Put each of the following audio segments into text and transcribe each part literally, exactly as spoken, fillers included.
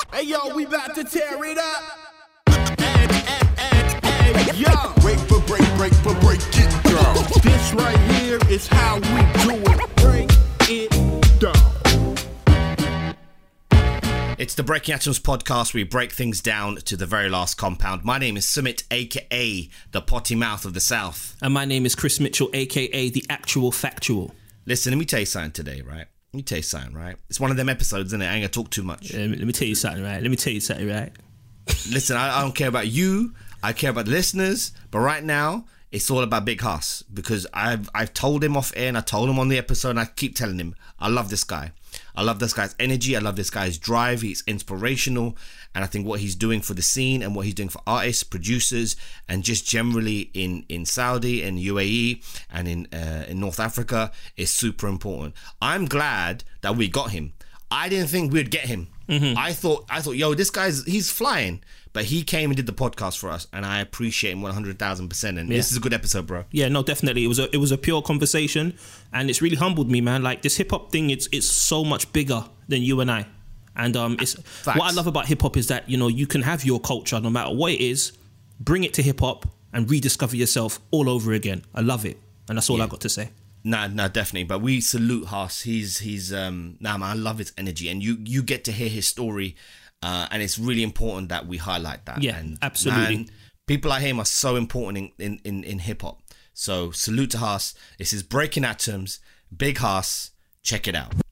Hey yo, we about to tear it up. Hey, hey, hey, hey, yo. Break for break, break for break it down. This right here is how we do it. Break it down. It's the Breaking Atoms podcast where we break things down to the very last compound. My name is Sumit, aka the potty mouth of the South. And my name is Chris Mitchell, aka the actual factual. Listen, let me tell you something today, right? Let me tell you something, right? It's one of them episodes, isn't it? I ain't gonna talk too much. Um, let me tell you something, right? Let me tell you something, right? Listen, I, I don't care about you. I care about the listeners. But right now, it's all about Big Huss. Because I've I've told him off air and I told him on the episode and I keep telling him, I love this guy. I love this guy's energy. I love this guy's drive. He's inspirational. And I think what he's doing for the scene and what he's doing for artists, producers, and just generally in, in Saudi and U A E and in uh, in North Africa is super important. I'm glad that we got him. I didn't think we'd get him. Mm-hmm. I thought, I thought, yo, this guy's, he's flying. But he came and did the podcast for us, and I appreciate him one hundred thousand percent. And yeah. This is a good episode, bro. Yeah, no, definitely. It was a it was a pure conversation, and it's really humbled me, man. Like, this hip hop thing, it's it's so much bigger than you and I. And um, it's Facts. What I love about hip hop is that, you know, you can have your culture no matter what it is, bring it to hip hop, and rediscover yourself all over again. I love it, and that's all yeah. I got to say. Nah, nah, definitely. But we salute Huss. He's he's um, nah, man, I love his energy, and you you get to hear his story. Uh, and it's really important that we highlight that. Yeah, and absolutely. Man, people like him are so important in, in, in, in hip hop. So salute to Huss. This is Breaking Atoms. Big Huss. Check it out.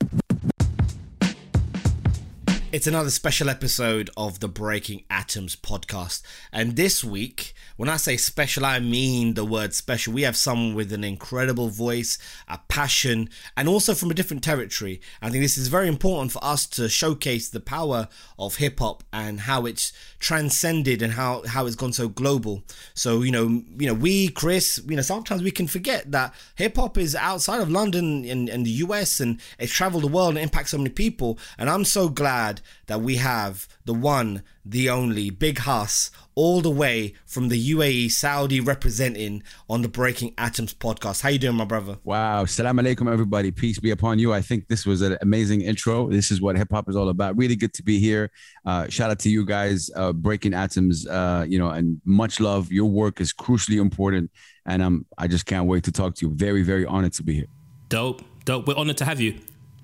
It's another special episode of the Breaking Atoms podcast. And this week, when I say special, I mean the word special. We have someone with an incredible voice, a passion, and also from a different territory. I think this is very important for us to showcase the power of hip hop and how it's transcended and how, how it's gone so global. So, you know, you know, we, Chris, you know, sometimes we can forget that hip hop is outside of London and, and the U S and it's traveled the world and impacts so many people. And I'm so glad that we have the one, the only Big Huss, all the way from the U A E, Saudi, representing on the Breaking Atoms podcast. How you doing, my brother? Wow. Salam alaikum, everybody. Peace be upon you. I think this was an amazing intro. This is what hip hop is all about. Really good to be here. Uh, shout out to you guys, uh, Breaking Atoms, uh, you know, and much love. Your work is crucially important. And um, I just can't wait to talk to you. Very, very honored to be here. Dope. Dope. We're honored to have you.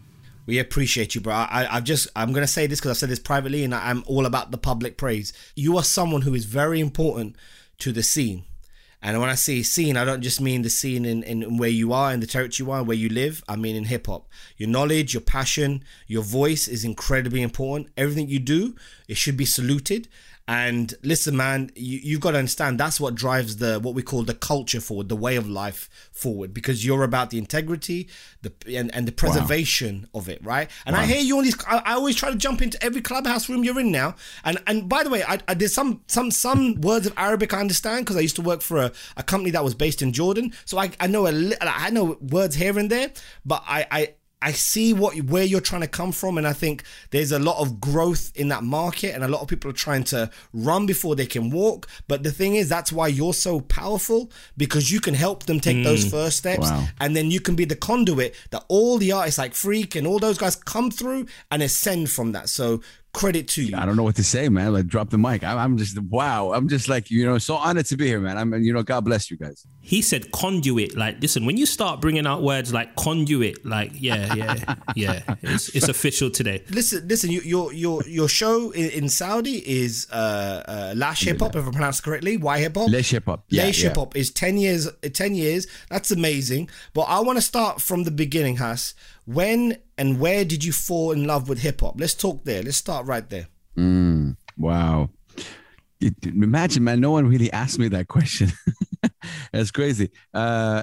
We appreciate you, bro. I, I've just, I'm going to say this because I've said this privately and I'm all about the public praise. You are someone who is very important to the scene. And when I say scene, I don't just mean the scene in, in where you are, in the territory you are, where you live. I mean in hip hop. Your knowledge, your passion, your voice is incredibly important. Everything you do, it should be saluted. And listen, man, you, you've got to understand that's what drives the what we call the culture forward, the way of life forward, because you're about the integrity, the and, and the preservation wow. of it, right? And wow. I hear you on these. I, I always try to jump into every clubhouse room you're in now. And and by the way, I, I there's some some some words of Arabic I understand because I used to work for a, a company that was based in Jordan, so I I know a li- I know words here and there, but I I. I see what where you're trying to come from, and I think there's a lot of growth in that market, and a lot of people are trying to run before they can walk. But the thing is, that's why you're so powerful, because you can help them take mm, those first steps, wow. and then you can be the conduit that all the artists like Freak and all those guys come through and ascend from that. So credit to you. I don't know what to say, man. Like, drop the mic. I'm, I'm just, wow. I'm just like, you know, so honored to be here, man. I'm, you know, God bless you guys. He said conduit. Like, listen, when you start bringing out words like conduit, like, yeah, yeah, yeah, it's, it's official today. Listen, listen. You, your your your show in, in Saudi is uh, uh, Lash Hip Hop, if I pronounce it correctly. Why Hip Hop? Lash Hip Hop. Yeah, Lash yeah. Hip Hop is ten years. Ten years. That's amazing. But I want to start from the beginning, Huss. When and where did you fall in love with hip hop? Let's talk there. Let's start right there. Mm, wow. It, imagine, man, no one really asked me that question. That's crazy. Uh,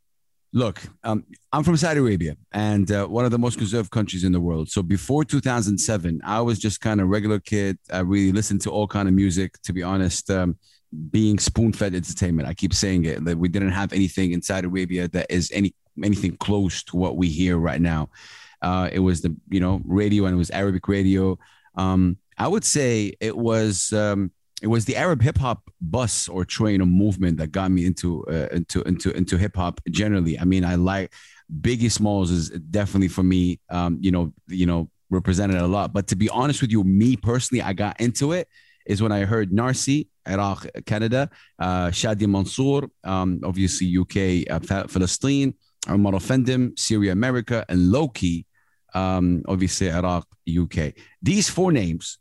look, um, I'm from Saudi Arabia, and uh, one of the most conservative countries in the world. So before two thousand seven, I was just kind of a regular kid. I really listened to all kind of music, to be honest. Um, being spoon-fed entertainment, I keep saying it, that we didn't have anything in Saudi Arabia that is any anything close to what we hear right now. Uh, it was the, you know, radio, and it was Arabic radio. Um, I would say it was um, it was the Arab hip hop bus or train or movement that got me into uh, into into into hip hop generally. I mean, I like Biggie Smalls is definitely for me. Um, you know, you know, represented a lot. But to be honest with you, me personally, I got into it is when I heard Narcy, Iraq, Canada, uh, Shadi Mansour, um, obviously U K, uh, Palestine, Omar Effendim, Syria, America, and Loki, um, obviously Iraq, U K. These four names,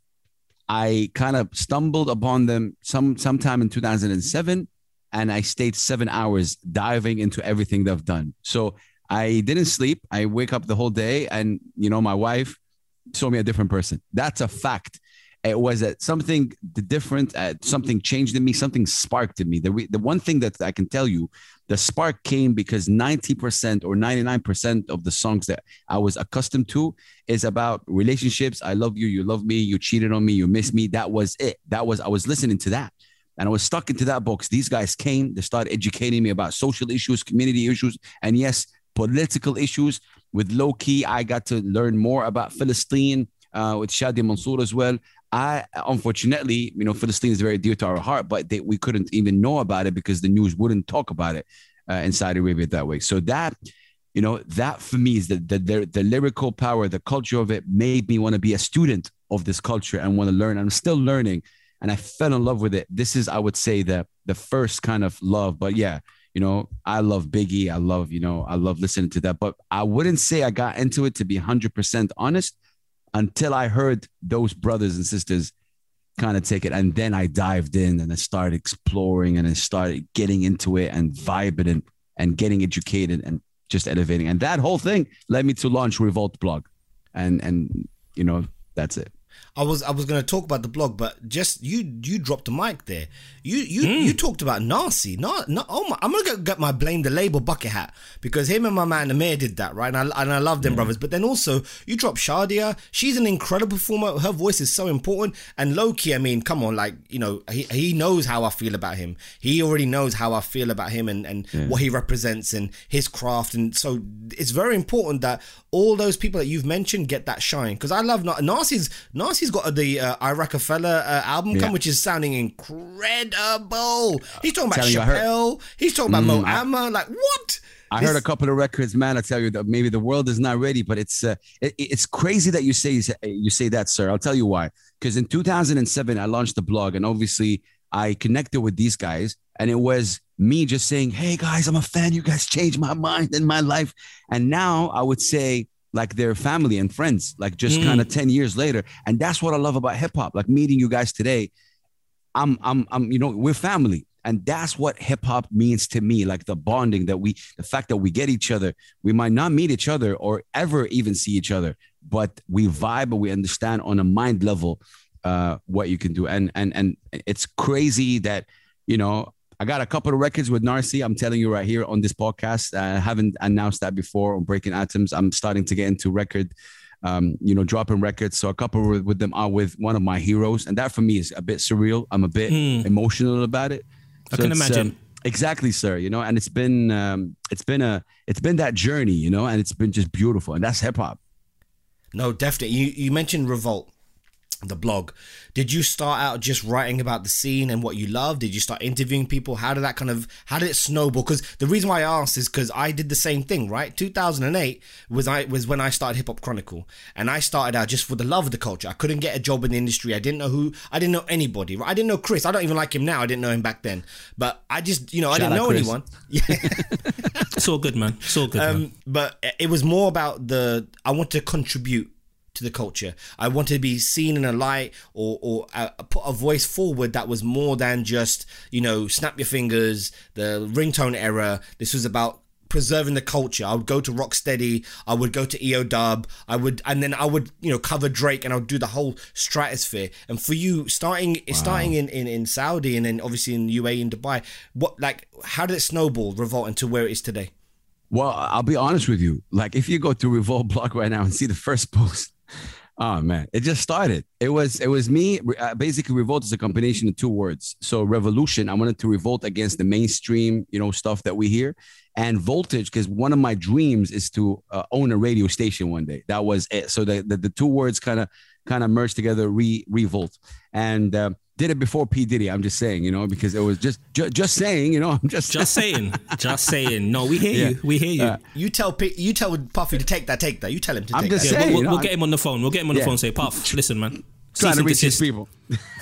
I kind of stumbled upon them some sometime in two thousand seven, and I stayed seven hours diving into everything they've done. So I didn't sleep. I wake up the whole day, and you know, my wife saw me a different person. That's a fact. It was that something different, uh, something changed in me, something sparked in me. The, re- the one thing that I can tell you, the spark came because ninety percent or ninety-nine percent of the songs that I was accustomed to is about relationships. I love you, you love me, you cheated on me, you miss me. That was it. That was, I was listening to that. And I was stuck into that box. These guys came, they started educating me about social issues, community issues, and yes, political issues. With Low Key, I got to learn more about Palestine, uh, with Shadi Mansour as well. I, unfortunately, you know, Palestine is very dear to our heart, but they, we couldn't even know about it because the news wouldn't talk about it uh, in Saudi Arabia that way. So that, you know, that for me is the, the, the, the lyrical power, the culture of it made me want to be a student of this culture and want to learn. I'm still learning, and I fell in love with it. This is, I would say, the, the first kind of love. But yeah, you know, I love Biggie. I love, you know, I love listening to that. But I wouldn't say I got into it, to be one hundred percent honest, until I heard those brothers and sisters kind of take it. And then I dived in and I started exploring and I started getting into it and vibing and, and getting educated and just elevating. And that whole thing led me to launch Revolt Blog. And, and you know, that's it. I was I was going to talk about the blog, but just you you dropped the mic there. You you Mm. you talked about Narcy. No, no, oh my, I'm going to get my blame the label bucket hat, because him and my man Amir did that, right? And I, and I love them, brothers. But then also you dropped Shadia. She's an incredible performer. Her voice is so important. And Loki, I mean, come on, like, you know, he, he knows how I feel about him. He already knows how I feel about him and, and Yeah. what he represents and his craft. And so it's very important that all those people that you've mentioned get that shine, because I love Nar- Narcy's Narcy's got the uh, I Rockefeller uh, album Yeah. come, which is sounding incredible. He's talking about Telling you, I heard- Chappelle. He's talking about Mm, Mo I- Amma. Like, what? I This- heard a couple of records, man. I tell you that maybe the world is not ready, but it's uh, it, it's crazy that you say you say that, sir. I'll tell you why. Because in two thousand seven, I launched the blog, and obviously I connected with these guys, and it was me just saying, "Hey guys, I'm a fan. You guys changed my mind and my life." And now I would say, like, they're family and friends, like just Mm. kind of ten years later. And that's what I love about hip hop. Like meeting you guys today, I'm, I'm, I'm, you know, we're family. And that's what hip hop means to me. Like the bonding that we, the fact that we get each other. We might not meet each other or ever even see each other, but we vibe and we understand on a mind level uh, what you can do. And, and, and it's crazy that, you know, I got a couple of records with Narcy. I'm telling you right here on this podcast. I haven't announced that before on Breaking Atoms. I'm starting to get into record, um, you know, dropping records. So a couple with, with them are with one of my heroes. And that for me is a bit surreal. I'm a bit Mm. emotional about it. I So can it's, imagine. um, exactly, sir. You know, and it's been, um, it's been a, it's been that journey, you know, and it's been just beautiful. And that's hip hop. No, definitely. You you mentioned Revolt, the blog. Did you start out just writing about the scene and what you love? Did you start interviewing people? How did that kind of, how did it snowball? Because the reason why I asked is because I did the same thing, right? two thousand eight was I was when I started Hip Hop Chronicle, and I started out just for the love of the culture. I couldn't get a job in the industry. I didn't know who, I didn't know anybody. Right? I didn't know Chris. I don't even like him now. I didn't know him back then. But I just, you know, I Shout didn't out know Chris. anyone. Yeah. It's all good, man. It's all good, man. Um, but it was more about the, I want to contribute to the culture. I wanted to be seen in a light, or or uh, put a voice forward that was more than just, you know, snap your fingers, the ringtone era. This was about preserving the culture. I would go to Rocksteady, I would go to E O Dub, I would, and then I would, you know, cover Drake, and I would do the whole stratosphere. And for you, starting starting in, in in Saudi, and then obviously in U A E and Dubai, what, like, how did it snowball, Revolt, into where it is today? Well, I'll be honest with you. Like, if you go to Revolt blog right now and see the first post, oh man, it just started. It was it was me. Uh, basically, revolt is a combination of two words. So revolution, I wanted to revolt against the mainstream, you know, stuff that we hear, and voltage, because one of my dreams is to uh, own a radio station one day. That was it. So the the, the two words kind of kind of merged together. Re revolt, and uh, did it before P Diddy. I'm just saying, you know, because it was just ju- just saying, you know, I'm just just saying, just saying. No, we hear Yeah. you. We hear you. Uh, You tell P- you tell Puffy to take that, take that. You tell him to I'm take just that. saying. Yeah, we'll, you know, we'll I- get him on the phone. We'll get him on the Yeah. phone and say, Puff, listen, man. trying Cease to and reach these desist. people.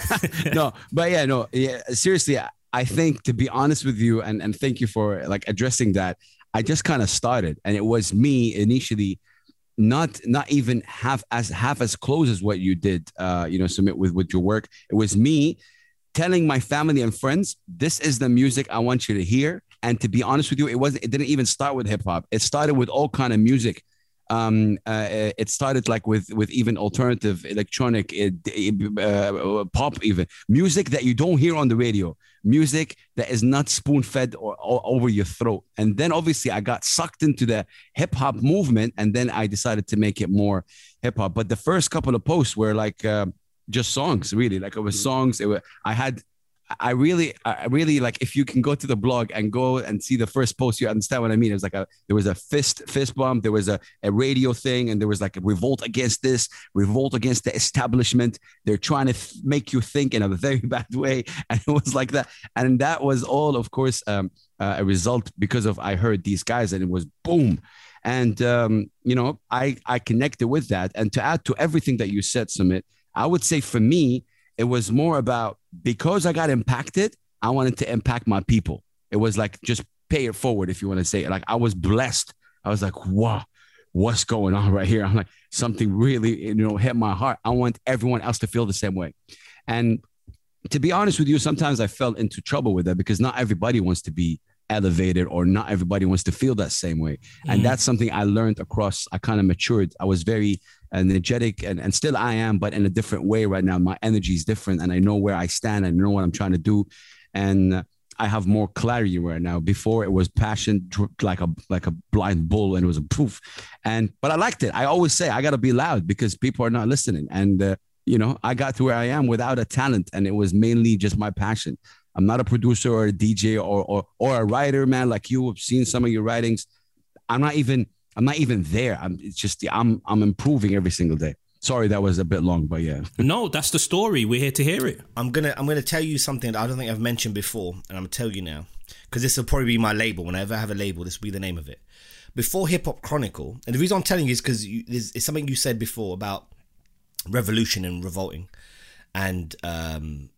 No, but yeah, no, yeah. Seriously, I- I think to be honest with you, and and thank you for like addressing that. I just kind of started, and it was me initially, not not even half as half as close as what you did. Uh, you know, submit with with your work. It was me telling my family and friends, this is the music I want you to hear. And to be honest with you, it wasn't. It didn't even start with hip hop. It started with all kind of music. Um, uh, it started like with with even alternative, electronic, uh, uh, pop, even music that you don't hear on the radio, music that is not spoon fed or, or over your throat. And then obviously I got sucked into the hip hop movement, and then I decided to make it more hip hop. But the first couple of posts were like uh, just songs, really. Like it was songs. It was, I had. I really, I really like if you can go to the blog and go and see the first post, you understand what I mean. It was like a, there was a fist, fist bump. There was a, a radio thing, and there was like a revolt against this, revolt against the establishment. They're trying to th- make you think in a very bad way. And it was like that. And that was all, of course, um, uh, a result because of, I heard these guys, and it was boom. And, um, you know, I, I connected with that. And to add to everything that you said, Sumit, I would say for me, it was more about, because I got impacted, I wanted to impact my people. It was like, just pay it forward, if you want to say it. Like I was blessed. I was like, wow, what's going on right here? I'm like, something really, you know, hit my heart. I want everyone else to feel the same way. And to be honest with you, sometimes I fell into trouble with that, because not everybody wants to be elevated, or not everybody wants to feel that same way. Mm. And that's something I learned across. I kind of matured. I was very energetic, and, and still I am, but in a different way right now. My energy is different, and I know where I stand, and I know what I'm trying to do. And uh, I have more clarity right now. Before it was passion, like a like a blind bull, and it was a poof. And but I liked it. I always say I got to be loud because people are not listening. And uh, you know, I got to where I am without a talent, and it was mainly just my passion. I'm not a producer or a D J or or or a writer, man. Like you have seen some of your writings. I'm not even I'm not even there. I'm it's just I'm I'm improving every single day. Sorry, that was a bit long, but yeah. No, that's the story. We're here to hear it. I'm gonna I'm gonna tell you something that I don't think I've mentioned before, and I'm gonna tell you now, because this will probably be my label. Whenever I have a label, this will be the name of it. Before Hip Hop Chronicle, and the reason I'm telling you is because it's something you said before about revolution and revolting, and um,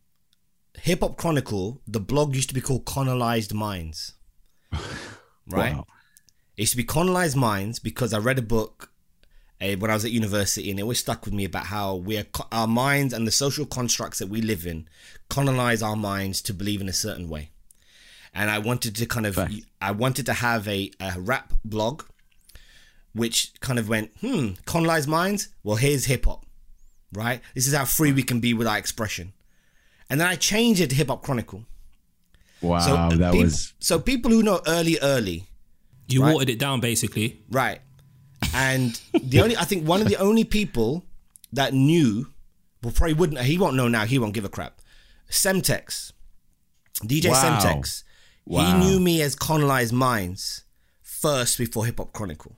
Hip Hop Chronicle, the blog used to be called Colonized Minds, right? Wow. It used to be Colonized Minds because I read a book uh, when I was at university, and it always stuck with me about how we are, our minds and the social constructs that we live in colonize our minds to believe in a certain way. And I wanted to kind of, Fact. I wanted to have a, a rap blog, which kind of went, hmm, colonized minds. Well, here's hip hop, right? This is how free we can be with our expression. And then I changed it to Hip Hop Chronicle. Wow, so that people, was... So people who know early, early. You right? watered it down, basically. Right. And the only, I think one of the only people that knew, well, probably wouldn't, he won't know now, he won't give a crap. Semtex. D J Wow. Semtex. Wow. He knew me as Colonized Minds first before Hip Hop Chronicle.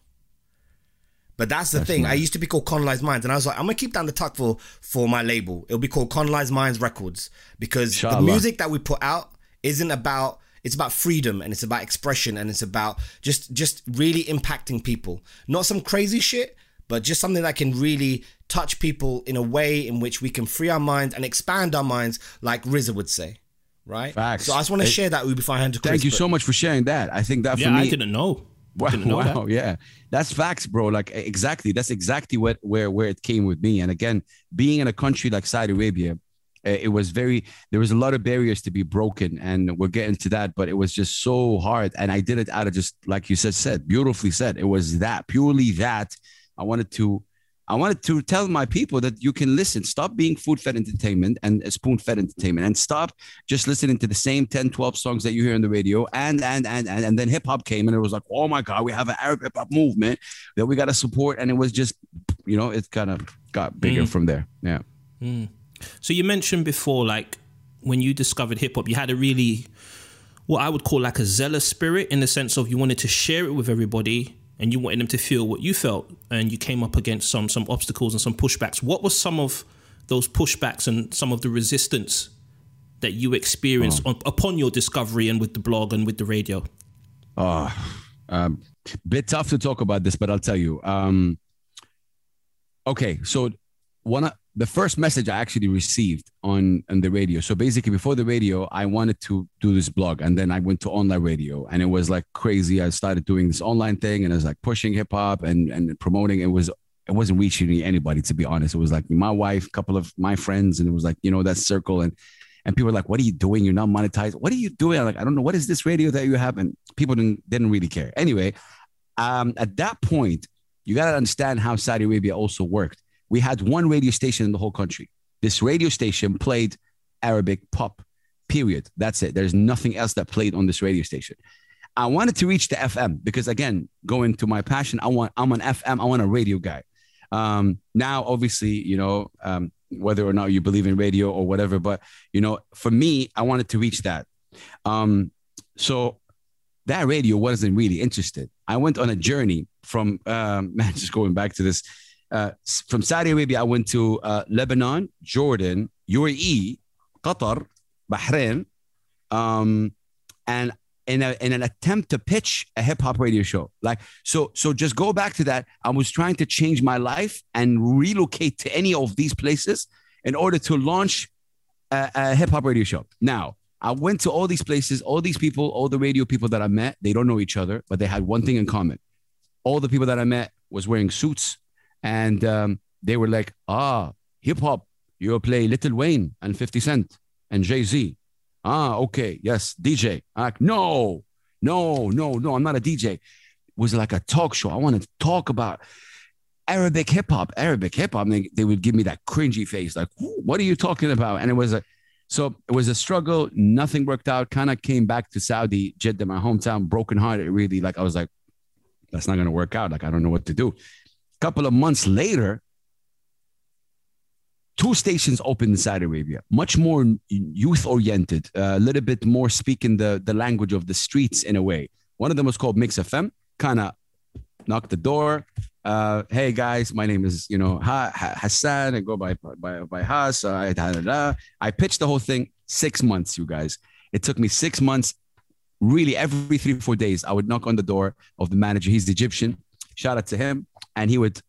But that's the that's thing. Nice. I used to be called Colonized Minds, and I was like, I'm gonna keep down the tuck for for my label. It'll be called Colonized Minds Records, because Inshallah. The music that we put out isn't about. It's about freedom, and it's about expression, and it's about just just really impacting people. Not some crazy shit, but just something that can really touch people in a way in which we can free our minds and expand our minds, like R Z A would say. Right? Facts. So I just want to share that before I hand to Chris. Thank you but- so much for sharing that. I think that for yeah, me, I didn't know. Wow, didn't know wow that. yeah, that's facts, bro. Like exactly, that's exactly what where where it came with me. And again, being in a country like Saudi Arabia, it was very there was a lot of barriers to be broken, and we're getting to that. But it was just so hard, and I did it out of just like you said, said beautifully said. It was that purely that I wanted to. I wanted to tell my people that you can listen, stop being food-fed entertainment and spoon-fed entertainment, and stop just listening to the same ten, twelve songs that you hear on the radio. And, and, and, and, and then hip hop came, and it was like, oh my God, we have an Arab hip hop movement that we got to support. And it was just, you know, it kind of got bigger mm. from there. Yeah. Mm. So you mentioned before, like when you discovered hip hop, you had a really, what I would call like a zealous spirit, in the sense of you wanted to share it with everybody, and you wanted them to feel what you felt, and you came up against some some obstacles and some pushbacks. What were some of those pushbacks and some of the resistance that you experienced Oh. on, upon your discovery and with the blog and with the radio? Oh, um, bit tough to talk about this, but I'll tell you. Um, okay, so one of the first message I actually received on on the radio. So basically, before the radio, I wanted to do this blog, and then I went to online radio, and it was like crazy. I started doing this online thing, and I was like pushing hip hop and and promoting. It was it wasn't reaching anybody, to be honest. It was like my wife, a couple of my friends, and it was like, you know, that circle. And and people were like, "What are you doing? You're not monetized. What are you doing?" I'm like, I don't know. What is this radio that you have? And people didn't didn't really care. Anyway, um, at that point, you got to understand how Saudi Arabia also worked. We had one radio station in the whole country. This radio station played Arabic pop, period. That's it. There's nothing else that played on this radio station. I wanted to reach the F M because, again, going to my passion, I want, I'm an F M, I want a radio guy. Um, now, obviously, you know, um, whether or not you believe in radio or whatever, but, you know, for me, I wanted to reach that. Um, so that radio wasn't really interested. I went on a journey from, um, man, just going back to this, Uh, from Saudi Arabia, I went to uh, Lebanon, Jordan, U A E, Qatar, Bahrain, um, and in, a, in an attempt to pitch a hip hop radio show. Like, so, so just go back to that. I was trying to change my life and relocate to any of these places in order to launch a, a hip hop radio show. Now, I went to all these places, all these people, all the radio people that I met, they don't know each other, but they had one thing in common. All the people that I met was wearing suits. And um, they were like, ah, hip hop, you'll play Lil Wayne and fifty Cent and Jay-Z. Ah, okay, yes, D J. I'm like, no, no, no, no, I'm not a D J. It was like a talk show. I wanted to talk about Arabic hip hop, Arabic hip hop. They, they would give me that cringy face, like, what are you talking about? And it was a, so it was a struggle. Nothing worked out. Kind of came back to Saudi, Jeddah, my hometown, brokenhearted. Really, like I was like, that's not going to work out. Like, I don't know what to do. Couple of months later, two stations opened in Saudi Arabia, much more youth-oriented, a uh, little bit more speaking the, the language of the streets in a way. One of them was called Mix F M, kind of knocked the door. Uh, hey, guys, my name is, you know, ha- ha- Hassan. I go by by, by Has. Uh, da, da, da. I pitched the whole thing six months, you guys. It took me six months. Really, every three, four days, I would knock on the door of the manager. He's Egyptian. Shout out to him. And he would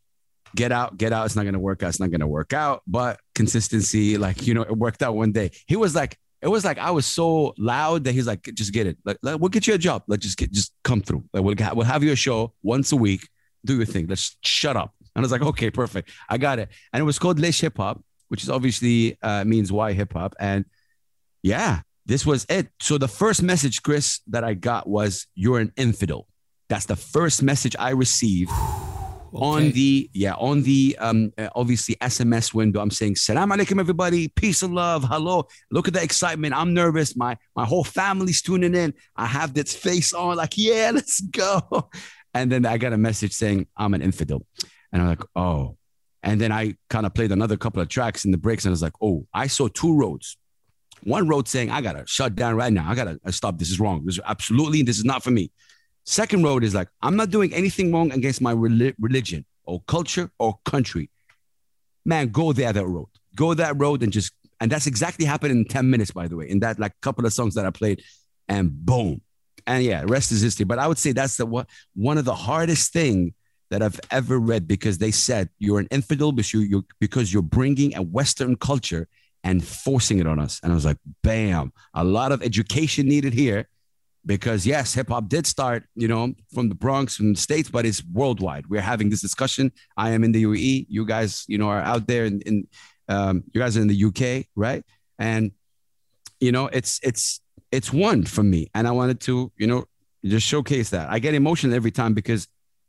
get out, get out. It's not going to work out. It's not going to work out. But consistency, like, you know, it worked out one day. He was like, it was like I was so loud that he's like, just get it. Like, like we'll get you a job. Like, just get, just come through. Like, we'll, we'll have you a show once a week. Do your thing. Let's shut up. And I was like, okay, perfect. I got it. And it was called Lesh Hip Hop, which is obviously uh, means why hip hop. And yeah, this was it. So the first message, Chris, that I got was, you're an infidel. That's the first message I received. Okay. On the, yeah, on the, um, uh, obviously S M S window. I'm saying, Salam alaikum, everybody. Peace and love. Hello. Look at the excitement. I'm nervous. My, my whole family's tuning in. I have this face on like, yeah, let's go. And then I got a message saying, I'm an infidel. And I'm like, oh. And then I kind of played another couple of tracks in the breaks. And I was like, oh, I saw two roads. One road saying, I got to shut down right now. I got to stop. This is wrong. This is absolutely, this is not for me. Second road is like, I'm not doing anything wrong against my rel- religion or culture or country. Man, go the other road. Go that road and just, and that's exactly happened in ten minutes, by the way, in that like couple of songs that I played, and boom. And yeah, rest is history. But I would say that's the one, one of the hardest thing that I've ever read, because they said you're an infidel because, you, you're, because you're bringing a Western culture and forcing it on us. And I was like, bam, a lot of education needed here. Because yes, hip hop did start, you know, from the Bronx, from the States, but it's worldwide. We're having this discussion. I am in the U A E. You guys, you know, are out there in, in um, you guys are in the U K, right? And, you know, it's, it's, it's one for me. And I wanted to, you know, just showcase that. I get emotional every time because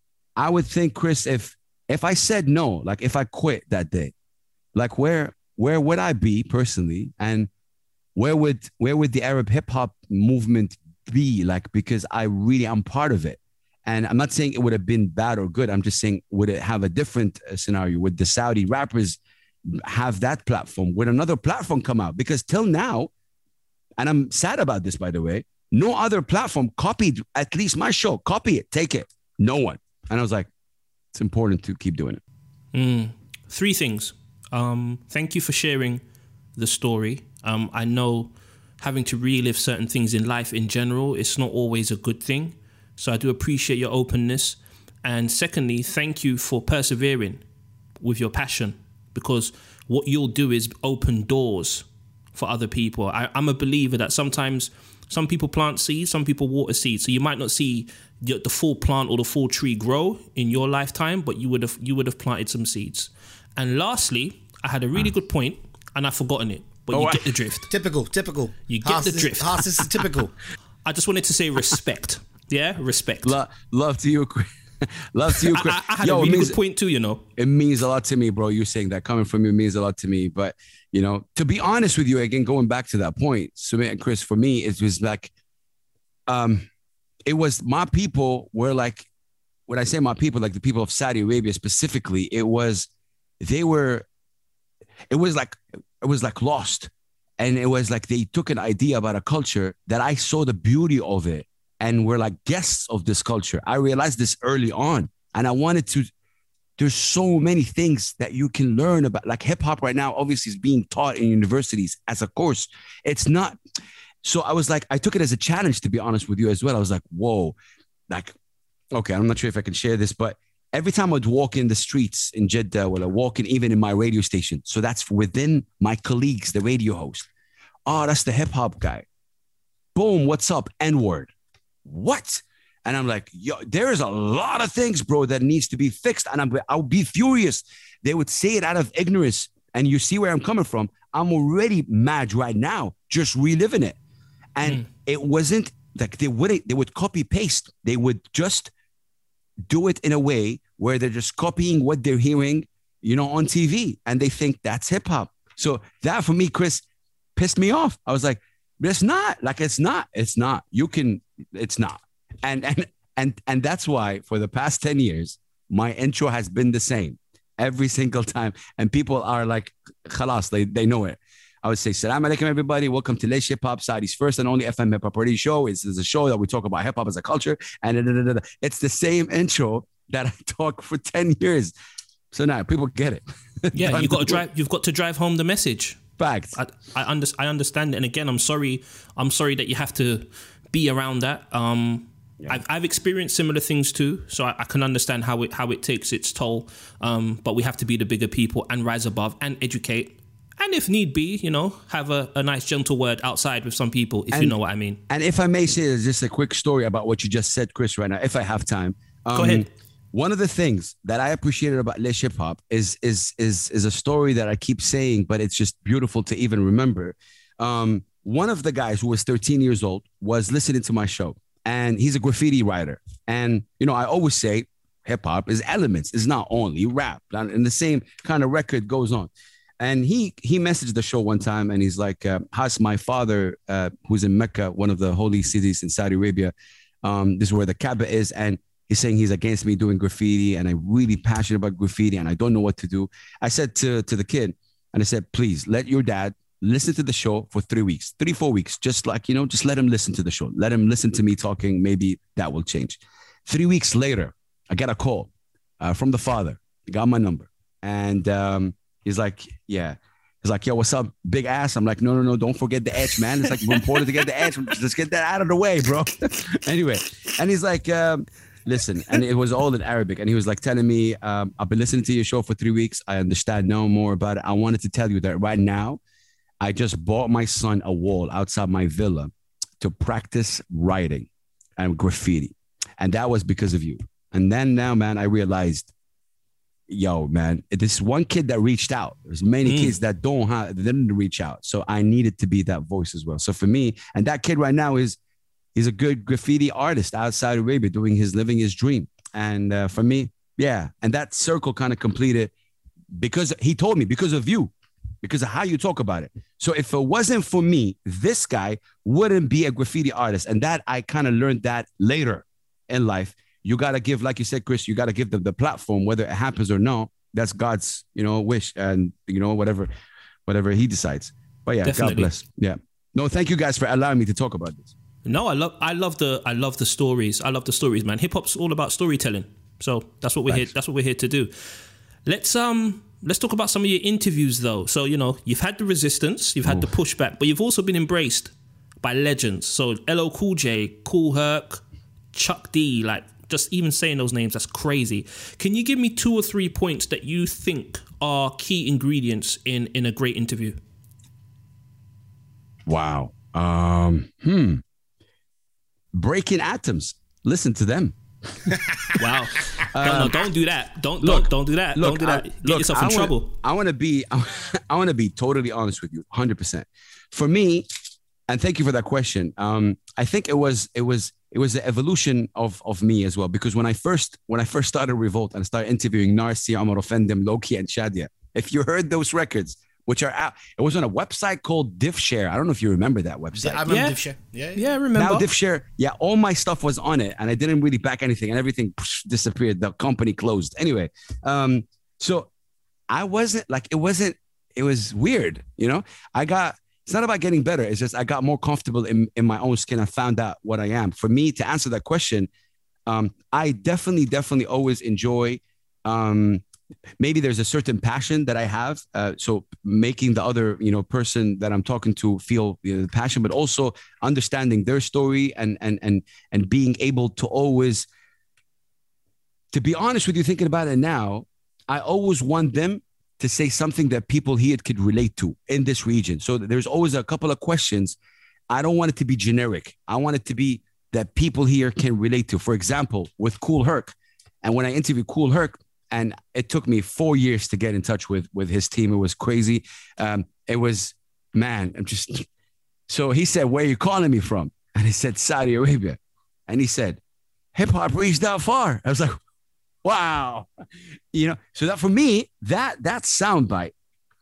I would think, Chris, if, if I said no, like if I quit that day, like where, where would I be personally? And where would, where would the Arab hip hop movement be, like, because I really am part of it. And I'm not saying it would have been bad or good. I'm just saying, would it have a different uh, scenario? Would the Saudi rappers have that platform? Would another platform come out? Because till now, and I'm sad about this, by the way, no other platform copied at least my show. Copy it, take it. No one. And I was like, it's important to keep doing it. Mm. Three things. Um, thank you for sharing the story. Um, I know having to relive certain things in life in general, it's not always a good thing. So I do appreciate your openness. And secondly, thank you for persevering with your passion, because what you'll do is open doors for other people. I, I'm a believer that sometimes some people plant seeds, some people water seeds. So you might not see the, the full plant or the full tree grow in your lifetime, but you would have you would have planted some seeds. And lastly, I had a really good point and I've forgotten it, but oh, you get the drift. Typical, typical. You get Haas the is, drift. Haas is typical. I just wanted to say respect. Yeah, respect. Lo- love to you, Chris. Love to you, Chris. I, I had Yo, a really means, good point too, you know. It means a lot to me, bro. You saying that coming from you means a lot to me. But, you know, to be honest with you, again, going back to that point, Sumit and Chris, for me, it was like, um, it was my people were like, when I say my people, like the people of Saudi Arabia specifically, it was, they were, it was like, it was like lost. And it was like they took an idea about a culture that I saw the beauty of it. And we're like guests of this culture. I realized this early on. And I wanted to, there's so many things that you can learn about. Like hip hop right now, obviously is being taught in universities as a course. It's not. So I was like, I took it as a challenge, to be honest with you as well. I was like, whoa, like, okay, I'm not sure if I can share this, but every time I'd walk in the streets in Jeddah, or I walk in even in my radio station. So that's within my colleagues, the radio host. Oh, that's the hip hop guy. Boom, what's up? N-word. What? And I'm like, yo, there is a lot of things, bro, that needs to be fixed. And I'm, I'll be furious. They would say it out of ignorance. And you see where I'm coming from. I'm already mad right now, just reliving it. And mm. it wasn't like they wouldn't, they would copy paste. They would just do it in a way where they're just copying what they're hearing, you know, on T V. And they think that's hip hop. So that for me, Chris, pissed me off. I was like, but it's not like, it's not, it's not, you can, it's not. And, and, and, and that's why for the past ten years, my intro has been the same every single time. And people are like, khalas, they, they know it. I would say, Salam alaikum, everybody. Welcome to Let's Hip Hop, Saudi's first and only F M hip hop radio show. It's, it's a show that we talk about hip hop as a culture. And da, da, da, da. It's the same intro that I talk for ten years. So now people get it. Yeah, you got to drive, you've got to drive home the message. Facts. I, I, under, I understand it. And again, I'm sorry. I'm sorry that you have to be around that. Um, yeah. I've, I've experienced similar things too. So I, I can understand how it, how it takes its toll. Um, but we have to be the bigger people and rise above and educate. And if need be, you know, have a, a nice gentle word outside with some people, if and, you know what I mean. And if I may say just a quick story about what you just said, Chris, right now, if I have time. Um, Go ahead. One of the things that I appreciated about Let's Hip Hop is, is, is, is a story that I keep saying, but it's just beautiful to even remember. Um, one of the guys who was thirteen years old was listening to my show, and he's a graffiti writer. And, you know, I always say hip hop is elements, it's not only rap. And the same kind of record goes on. And he he messaged the show one time, and he's like, uh, Has, my father, uh, who's in Mecca, one of the holy cities in Saudi Arabia, um, this is where the Kaaba is, and he's saying he's against me doing graffiti, and I'm really passionate about graffiti, and I don't know what to do. I said to, to the kid, and I said, please let your dad listen to the show for three weeks, three, four weeks, just like, you know, just let him listen to the show. Let him listen to me talking. Maybe that will change. Three weeks later, I get a call uh, from the father. He got my number, and um, he's like, yeah. He's like, yo, what's up, big ass? I'm like, no, no, no, don't forget the edge, man. It's like important to get the edge. Let's get that out of the way, bro. Anyway, and he's like, um, listen, and it was all in Arabic. And he was like telling me, um, I've been listening to your show for three weeks. I understand no more about it. I wanted to tell you that right now, I just bought my son a wall outside my villa to practice writing and graffiti. And that was because of you. And then now, man, I realized, yo, man, this one kid that reached out. There's many mm. kids that don't have, they didn't reach out. So I needed to be that voice as well. So for me, and that kid right now is, he's a good graffiti artist outside Arabia, doing his, living his dream. And uh, for me, yeah. And that circle kind of completed because he told me, because of you, because of how you talk about it. So if it wasn't for me, this guy wouldn't be a graffiti artist. And that I kind of learned that later in life. You got to give, like you said, Chris, you got to give them the platform, whether it happens or no. That's God's, you know, wish, and, you know, whatever, whatever he decides. But yeah, Definitely. God bless. Yeah. No, thank you guys for allowing me to talk about this. No, I love, I love the, I love the stories. I love the stories, man. Hip hop's all about storytelling. So that's what we're Thanks. here. That's what we're here to do. Let's, um, let's talk about some of your interviews, though. So, you know, you've had the resistance, you've had the pushback, but you've also been embraced by legends. So, L L Cool J, Kool Herc, Chuck D, like, just even saying those names, that's crazy. Can you give me two or three points that you think are key ingredients in, in a great interview? Wow. Um, hmm. Breaking Atoms. Listen to them. Wow. Um, no, no, don't do that. Don't look, don't, don't do that. Look, don't do that. I, Get look, yourself in I wanna, trouble. I want to be I want to be totally honest with you, one hundred percent. For me, and thank you for that question. Um, I think it was it was it was the evolution of of me as well, because when I first when I first started Revolt and started interviewing Narcy, Omar Offendem, Loki, and Shadia, if you heard those records, which are out, it was on a website called DiffShare. I don't know if you remember that website. Yeah, I remember Yeah. DiffShare. Yeah, yeah. Yeah, I remember. Now DiffShare, yeah, all my stuff was on it, and I didn't really back anything, and everything psh, disappeared. The company closed. Anyway, um, so I wasn't like it wasn't. It was weird, you know. I got. It's not about getting better. It's just I got more comfortable in in my own skin. I found out what I am. For me to answer that question, um, I definitely, definitely always enjoy. Um, maybe there's a certain passion that I have. Uh, so making the other, you know, person that I'm talking to feel, you know, the passion, but also understanding their story and and and and being able to always, to be honest with you, thinking about it now, I always want them to say something that people here could relate to in this region. So there's always a couple of questions. I don't want it to be generic. I want it to be that people here can relate to. For example, with Kool Herc, and when I interviewed Kool Herc, and it took me four years to get in touch with, with his team. It was crazy. Um, it was, man, I'm just, so he said, where are you calling me from? And I said, Saudi Arabia. And he said, hip hop reached that far. I was like, wow. You know, so that for me, that, that soundbite,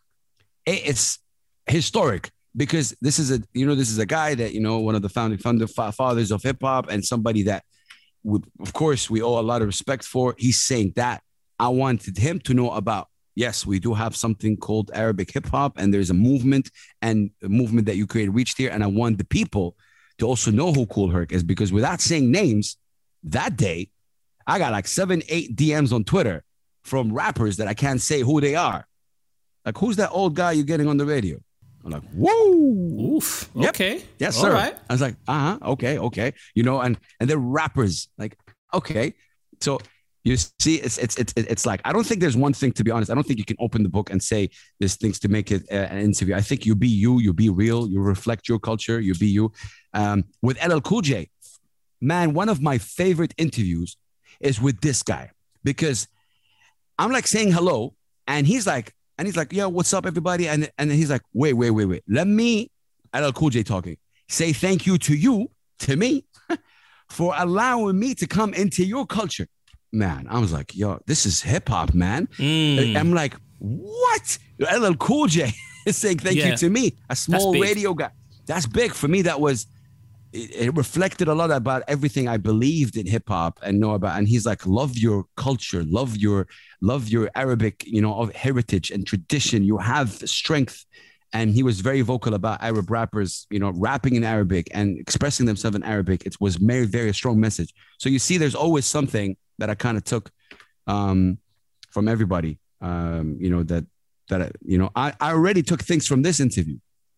it, it's historic, because this is a, you know, this is a guy that, you know, one of the founding founder, fathers of hip hop, and somebody that would, of course, we owe a lot of respect for. He's saying that. I wanted him to know about, yes, we do have something called Arabic hip hop, and there's a movement, and a movement that you created reached here. And I want the people to also know who Kool Herc is, because without saying names, that day, I got like seven, eight D Ms on Twitter from rappers that I can't say who they are. Like, who's that old guy you're getting on the radio? I'm like, whoa. Oof. Yep. Okay. Yes, All sir. right. I was like, uh-huh, okay, okay. You know, and and they're rappers. Like, okay. So you see, it's it's it's it's like, I don't think there's one thing, to be honest. I don't think you can open the book and say there's things to make it uh, an interview. I think you be you, you be real, you reflect your culture, you be you. Um, with L L Cool J, man, one of my favorite interviews is with this guy, because I'm like saying hello, and he's like, and he's like, yo, what's up, everybody? And and he's like, wait, wait, wait, wait. Let me, L L Cool J talking, say thank you to you, to me, for allowing me to come into your culture. Man, I was like, yo, this is hip hop, man. Mm. I'm like, what? L L Cool J is saying thank Yeah. you to me, a small big. radio guy. That's big for me. That was, it, it reflected a lot about everything I believed in hip hop and know about. And he's like, love your culture, love your, love your Arabic, you know, of heritage and tradition. You have strength. And he was very vocal about Arab rappers, you know, rapping in Arabic and expressing themselves in Arabic. It was very, very strong message. So you see, there's always something that I kind of took um, from everybody, um, you know, that, that, I, you know, I, I already took things from this interview.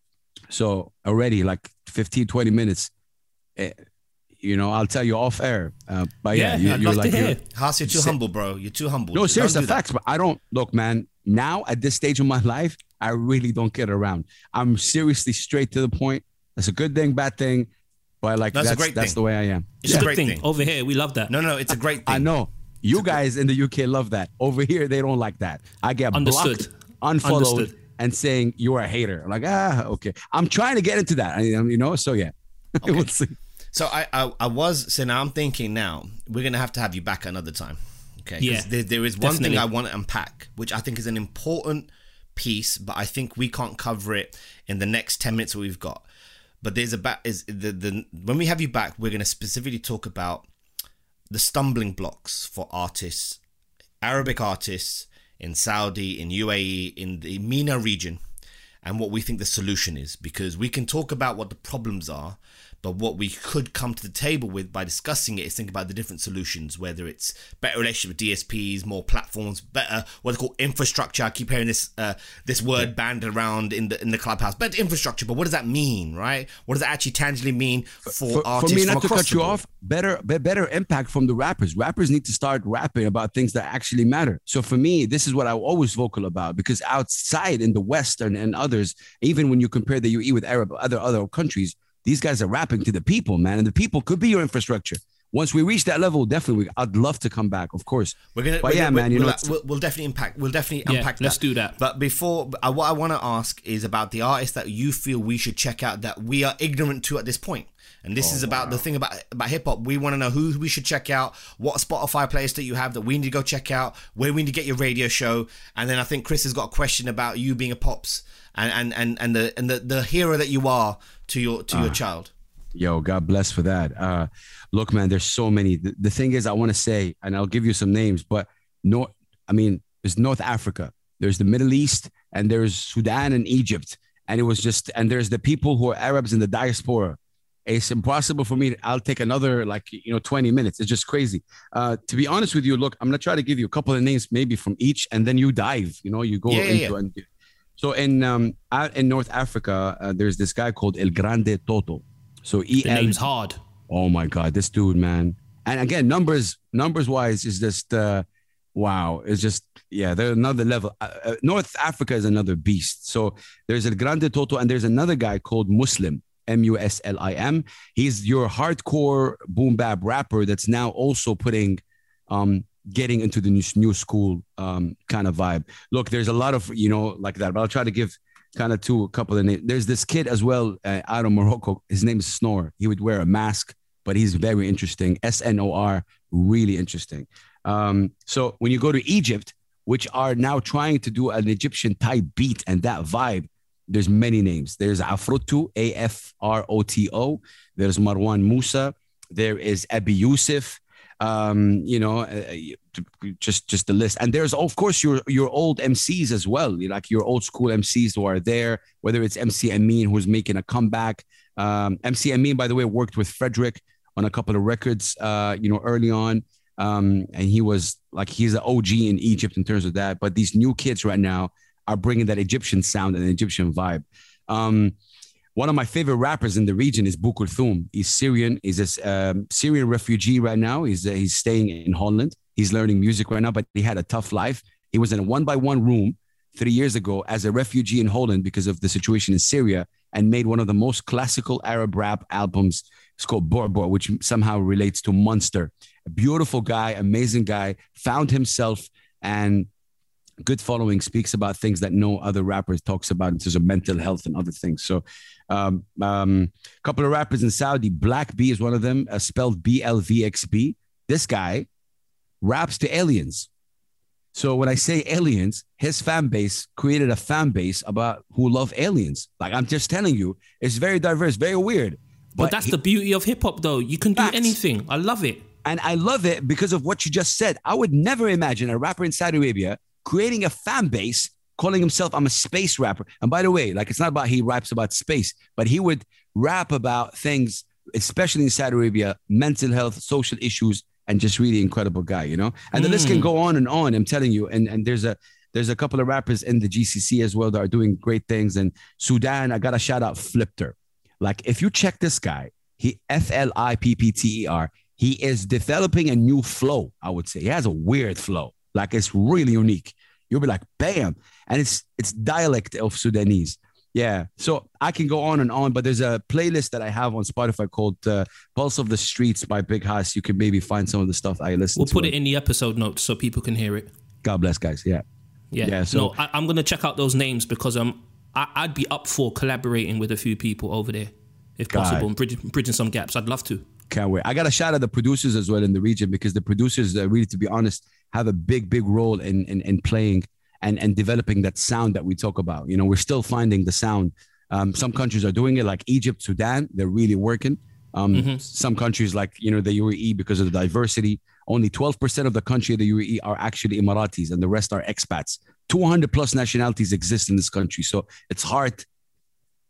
So already like fifteen, twenty minutes, eh, you know, I'll tell you off air. Uh, but yeah, Yeah, you, I'd you're love like, to hear. you're- Haas, you're too Say- humble, bro. You're too humble. no, Don't serious do that. facts. But I don't look, man. Now at this stage of my life, I really don't get around. I'm seriously straight to the point. That's a good thing, bad thing, but like That's a that's great that's thing. the way I am. It's It's a a great good thing. thing. Over here, we love that. No, no, it's a great thing. I know you guys in the U K love that. Over here, they don't like that. I get Understood. blocked, unfollowed, Understood. and saying you're a hater. I'm like, ah, okay. I'm trying to get into that. I, you know, so yeah, we'll see. So I, I, I was. So now I'm thinking. Now we're gonna have to have you back another time. Okay. 'Cause Yeah, There, there is one definitely. thing I want to unpack, which I think is an important piece, but I think we can't cover it in the next ten minutes that we've got. But there's a back is the the when we have you back, we're gonna specifically talk about the stumbling blocks for artists, Arabic artists in Saudi, in U A E, in the MENA region, and what we think the solution is. Because we can talk about what the problems are, But what we could come to the table with by discussing it is think about the different solutions, whether it's better relationship with D S Ps, more platforms, better what they call infrastructure. I keep hearing this uh, this word yeah. banded around in the in the clubhouse. Better infrastructure, but what does that mean, right? What does that actually tangibly mean for, for artists? For me, not from to cut you board? off, better better impact from the rappers. Rappers need to start rapping about things that actually matter. So for me, this is what I'm always vocal about, because outside in the West and, and others, even when you compare the U A E with Arab other other countries, these guys are rapping to the people, man, and the people could be your infrastructure. Once we reach that level, definitely, I'd love to come back, of course. We're gonna, but we're yeah, gonna, man, you we'll, know, we'll, we'll definitely impact. We'll definitely yeah, unpack. Let's that. do that. But before, uh, what I want to ask is about the artists that you feel we should check out that we are ignorant to at this point. And this oh, is about wow. the thing about about hip hop. We want to know who we should check out, what Spotify playlist that you have that we need to go check out, where we need to get your radio show, and then I think Chris has got a question about you being a pops and and and, and the and the, the hero that you are to your to uh. your child. Yo, God bless for that. Uh, look, man, there's so many. The, the thing is, I want to say, and I'll give you some names, but no, I mean, there's North Africa, there's the Middle East, and there's Sudan and Egypt. And it was just, and there's the people who are Arabs in the diaspora. It's impossible for me. To, I'll take another, like, you know, twenty minutes. It's just crazy. Uh, to be honest with you, look, I'm going to try to give you a couple of names, maybe from each, and then you dive, you know, you go yeah, into yeah. and so in, um, out in North Africa, uh, there's this guy called El Grande Toto. So E L. The name's hard. Oh my God, this dude, man. And again, numbers, numbers wise, is just uh, wow. It's just yeah, they're another level. Uh, uh, North Africa is another beast. So there's El Grande Toto, and there's another guy called Muslim, M U S L I M. He's your hardcore boom bap rapper that's now also putting, um, getting into the new, new school um kind of vibe. Look, there's a lot of you know like that, but I'll try to give. Kind of two, a couple of names. There's this kid as well uh, out of Morocco. His name is Snor. He would wear a mask, but he's very interesting. S N O R, really interesting. Um, so when you go to Egypt, which are now trying to do an Egyptian type beat and that vibe, there's many names. There's Afroto, A F R O T O. There's Marwan Musa. There is Abi Yusuf. Um, you know, uh, just just the list. And there's, of course, your your old M Cs as well, like your old school M Cs who are there, whether it's M C Amin, who's making a comeback. Um, M C Amin, by the way, worked with Frederick on a couple of records, uh, you know, early on. Um, and he was like, he's an O G in Egypt in terms of that. But these new kids right now are bringing that Egyptian sound and Egyptian vibe. Um, One of my favorite rappers in the region is Bu Kulthum. He's Syrian. He's a um, Syrian refugee right now. He's uh, he's staying in Holland. He's learning music right now, but he had a tough life. He was in a one-by-one room three years ago as a refugee in Holland because of the situation in Syria, and made one of the most classical Arab rap albums. It's called Borbor, which somehow relates to Monster. A beautiful guy, amazing guy, found himself, and good following, speaks about things that no other rapper talks about in terms of mental health and other things. So um, um, a couple of rappers in Saudi, Black B is one of them, uh, spelled B L V X B. This guy raps to aliens. So when I say aliens, his fan base created a fan base about who love aliens. Like, I'm just telling you, it's very diverse, very weird. But, but that's he, the beauty of hip hop, though. You can do facts. anything. I love it. And I love it because of what you just said. I would never imagine a rapper in Saudi Arabia creating a fan base, calling himself, I'm a space rapper. And by the way, like, it's not about he raps about space, but he would rap about things, especially in Saudi Arabia, mental health, social issues, and just really incredible guy, you know? And the mm. list can go on and on, I'm telling you. And and there's a there's a couple of rappers in the G C C as well that are doing great things. And Sudan, I got to shout out Flipter. Like, if you check this guy, he F L I P P T E R, he is developing a new flow, I would say. He has a weird flow. Like, it's really unique. You'll be like, bam. And it's it's dialect of Sudanese. Yeah. So I can go on and on, but there's a playlist that I have on Spotify called uh, Pulse of the Streets by Big Haas. You can maybe find some of the stuff I listen we'll to. We'll put it in the episode notes so people can hear it. God bless, guys. Yeah. Yeah. yeah so no, I, I'm going to check out those names because um, I, I'd be up for collaborating with a few people over there, if possible, God. and bridging, bridging some gaps. I'd love to. Can't wait. I got to shout out the producers as well in the region, because the producers, uh, really, to be honest, have a big, big role in in, in playing and, and developing that sound that we talk about. You know, we're still finding the sound. Um, some countries are doing it, like Egypt, Sudan. They're really working. Um, mm-hmm. Some countries like, you know, the U A E, because of the diversity, only twelve percent of the country of the U A E are actually Emiratis, and the rest are expats. two hundred plus nationalities exist in this country. So it's hard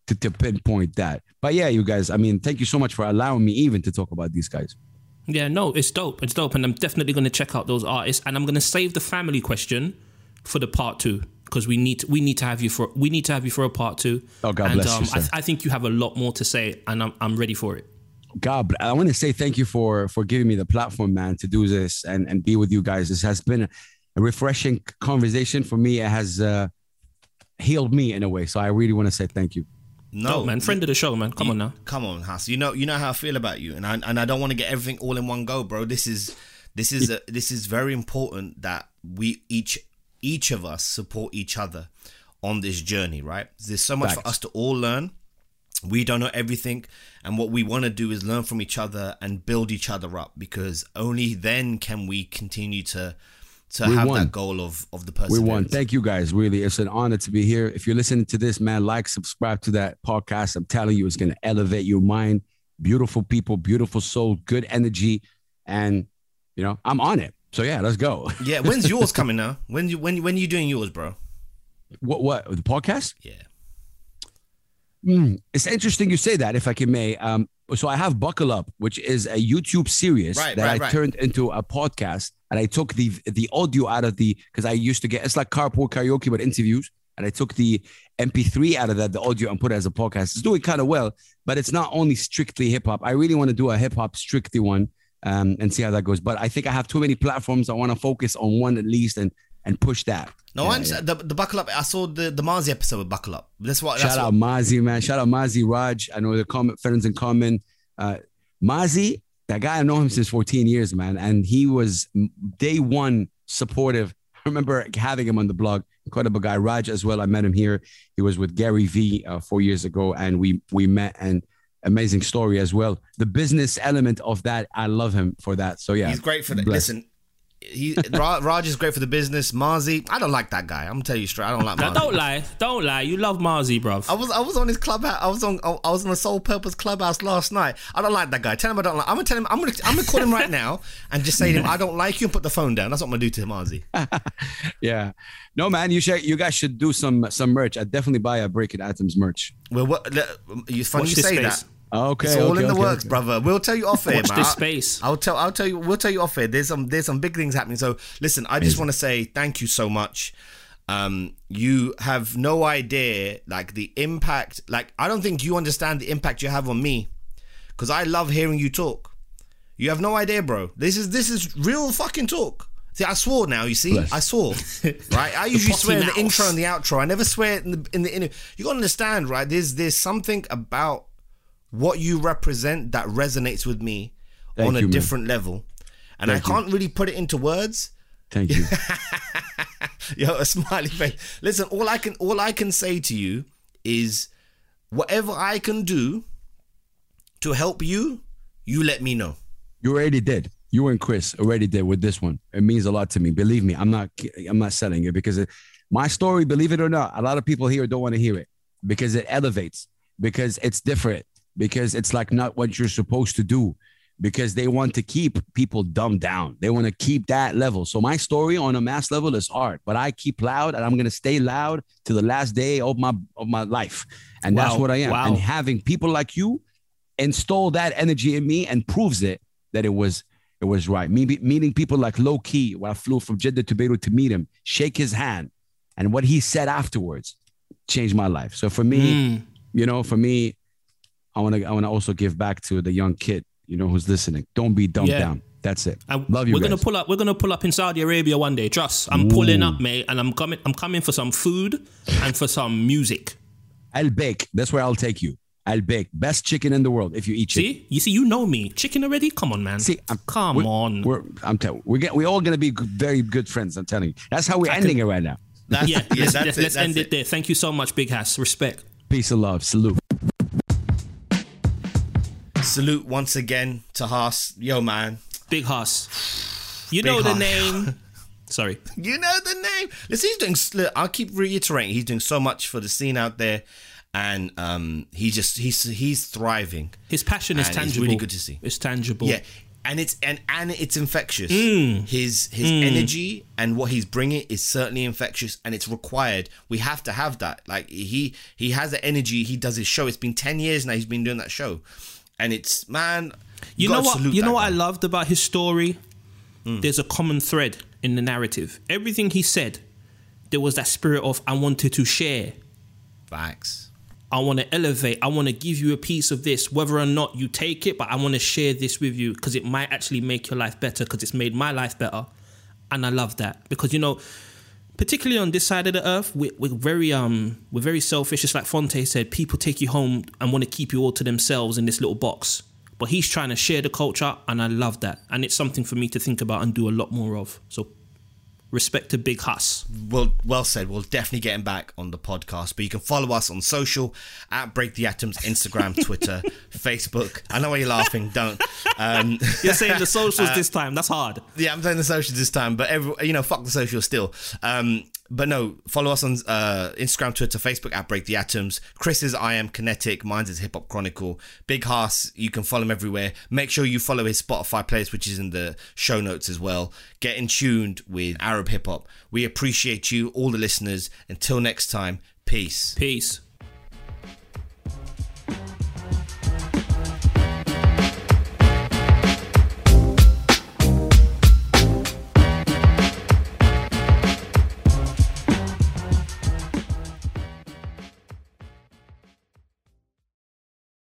to, to pinpoint that. But yeah, you guys, I mean, thank you so much for allowing me even to talk about these guys. Yeah, no, it's dope. It's dope. And I'm definitely going to check out those artists. And I'm going to save the family question for the part two. Because we need to, we need to have you for we need to have you for a part two. Oh, God and, bless um, you, sir. I, th- I think you have a lot more to say, and I'm I'm ready for it. God, I want to say thank you for for giving me the platform, man, to do this and, and be with you guys. This has been a, a refreshing conversation for me. It has uh, healed me in a way. So I really want to say thank you. No, oh, man, friend of the show, man. Come you, on now. Come on, Hass. You know, you know how I feel about you, and I and I don't want to get everything all in one go, bro. This is this is a, this is very important that we each each of us support each other on this journey, right? There's so much Facts. for us to all learn. We don't know everything, and what we want to do is learn from each other and build each other up, because only then can we continue to to We have won. that goal of of the We perseverance. won. Thank you guys. Really, it's an honor to be here. If you're listening to this, man, like, subscribe to that podcast. I'm telling you, it's going to elevate your mind. Beautiful people, beautiful soul, good energy, and you know, I'm on it. So yeah, let's go. Yeah, when's yours coming now? When you when when you doing yours, bro? What? What? The podcast? Yeah. Mm, it's interesting you say that, if I can may. Um, so I have Buckle Up, which is a YouTube series Right, that right, I right. turned into a podcast, and I took the the audio out of the, because I used to get, it's like carpool karaoke but interviews, and I took the M P three out of that, the audio, and put it as a podcast. It's doing kind of well, but it's not only strictly hip hop. I really want to do a hip hop strictly one, um, and see how that goes. But I think I have too many platforms. I want to focus on one at least and and push that. No, Yeah, I yeah. understand. The, the Buckle Up. I saw the the Marzi episode with Buckle Up. That's what. That's Shout out what, Mazi, man. Shout out Mazi, Raj. I know the common friends in common. Uh, Mazi, that guy, I know him since fourteen years, man. And he was day one supportive. I remember having him on the blog. Incredible guy. Raj as well. I met him here. He was with Gary Vee uh, four years ago, and we we met, and amazing story as well. The business element of that, I love him for that. So yeah, he's great for that. bless. Listen, he Ra- Raj is great for the business. Marzi, I don't like that guy. I'm gonna tell you straight. I don't like Now, Marzi. don't lie. Don't lie. You love Marzi, bruv. I was I was on his clubhouse. I was on I was on a Soul Purpose clubhouse last night. I don't like that guy. Tell him I don't like. I'm gonna tell him. I'm gonna I'm gonna call him right now and just say to him, I don't like you, and put the phone down. That's what I'm gonna do to Marzi. Yeah. No, man, you should, you guys should do some some merch. I'd definitely buy a Breaking Atoms merch. Well, what? le- It's funny Watch you this say space. that. Okay. It's all okay, in the okay, works, okay. brother. We'll tell you off air, Watch man. this I- space. I'll tell. I'll tell you. We'll tell you off air. There's some. There's some big things happening. So listen, I just want to say thank you so much. Um, you have no idea, like the impact. Like I don't think you understand the impact you have on me, because I love hearing you talk. You have no idea, bro. This is this is real fucking talk. See, I swore now. You see, Bless. I swore. Right? I usually potty swear in the mouth. intro and the outro. I never swear in the in the. In the you gotta understand, right? There's there's something about what you represent that resonates with me Thank on a you, man. different level, and Thank I you. can't really put it into words. Thank you. Yo, a smiley face. Listen, all I can all I can say to you is whatever I can do to help you, you let me know. You already did. You and Chris already did with this one. It means a lot to me. Believe me, I'm not. I'm not selling it because it, my story. Believe it or not, a lot of people here don't want to hear it because it elevates, because it's different, because it's like not what you're supposed to do, because they want to keep people dumbed down. They want to keep that level. So my story on a mass level is hard, but I keep loud, and I'm gonna stay loud to the last day of my of my life, and that's Wow. what I am. Wow. And having people like you install that energy in me and proves it that it was it was right. Me meeting people like Low Key, when I flew from Jeddah to Beirut to meet him, shake his hand, and what he said afterwards changed my life. So for me, Mm. you know, for me, I want to I want to also give back to the young kid, you know, who's listening. Don't be dumbed Yeah. down. That's it. And Love you we're guys. gonna pull up. We're gonna pull up in Saudi Arabia one day. Trust. I'm pulling up, mate, and I'm coming. I'm coming for some food and for some music. I'll bake. That's where I'll take you. I'll bake. Best chicken in the world if you eat chicken. See, you see, you know me. Chicken already? Come on, man. See, I'm, come we're, on. We're, I'm telling. We're get, we're all gonna be good, very good friends. I'm telling you. That's how we're I ending could- it right now. That's, yeah, yeah, let's, that's let's, it, let's that's end it. there. Thank you so much, Big Hass. Respect. Peace and love. Salute. Salute once again to Haas. Yo, man. Big Hass. You Big know the Hass. name. Sorry. You know the name. Listen, he's doing. Look, I'll keep reiterating. He's doing so much for the scene out there, and um, he just he's he's thriving. His passion is And it's tangible. really good to see. It's tangible. Yeah, And it's and, and it's infectious. Mm. His his Mm. energy and what he's bringing is certainly infectious, and it's required. We have to have that. Like he he has the energy. He does his show. It's been ten years now. He's been doing that show, and it's man. You know gotta what? salute You know that what I guy. loved about his story. Mm. There's a common thread in the narrative. Everything he said, there was that spirit of I wanted to share. Facts. I want to elevate. I want to give you a piece of this, whether or not you take it, but I want to share this with you because it might actually make your life better because it's made my life better. And I love that because, you know, particularly on this side of the earth, we're, we're very um we're very selfish. Just like Fonte said, people take you home and want to keep you all to themselves in this little box. But he's trying to share the culture, and I love that. And it's something for me to think about and do a lot more of. So respect to Big Huss. Well, well said. We'll definitely get him back on the podcast. But you can follow us on social at Break the Atoms, Instagram, Twitter, Facebook. I know why you're laughing. Don't. Um, You're saying the socials uh, this time. That's hard. Yeah, I'm saying the socials this time, but every, you know, fuck the socials still. Um, but no, follow us on uh, Instagram, Twitter, Facebook at Break the Atoms. Chris is I Am Kinetic. Mine's is Hip Hop Chronicle. Big Haas, you can follow him everywhere. Make sure you follow his Spotify playlist, which is in the show notes as well. Get in tuned with Arab hip hop. We appreciate you, all the listeners. Until next time, peace. Peace.